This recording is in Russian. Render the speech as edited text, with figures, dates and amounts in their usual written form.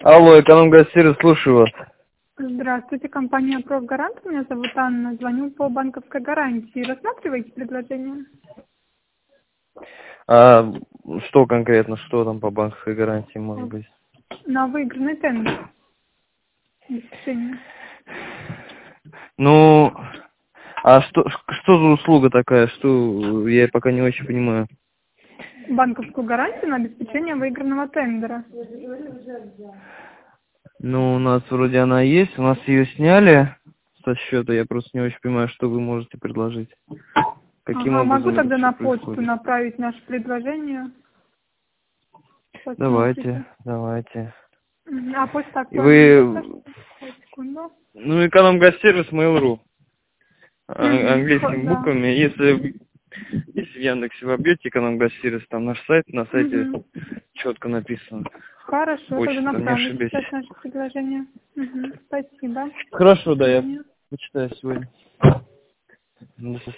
Алло, эконом-газ-сервис, слушаю вас. Здравствуйте, компания «Профгарант». Меня зовут Анна. Звоню по банковской гарантии. Рассматриваете предложение? А что конкретно, что там по банковской гарантии может быть? На выигранный тендер. Обеспечение. Ну, а что за услуга такая, что я пока не очень понимаю. Банковскую гарантию на обеспечение выигранного тендера. Ну, у нас вроде она есть, у нас ее сняли со счета, я просто не очень понимаю, что вы можете предложить. Каким Ага, могу образом это тогда все на почту происходит? направить наше предложение. Давайте, Посмотрите. давайте. А почта И актуальная есть ваша? вы, Секунду. ну, эконом-газ-сервис Mail.ru. Английскими Да. буквами. Если в Яндексе вобьете эконом-газ-сервис, там наш сайт, на сайте четко написано. Хорошо, тогда Почта, не направлю ошибетесь. сейчас наше предложение. Спасибо. Хорошо, До да, я свидания. почитаю сегодня. До свидания.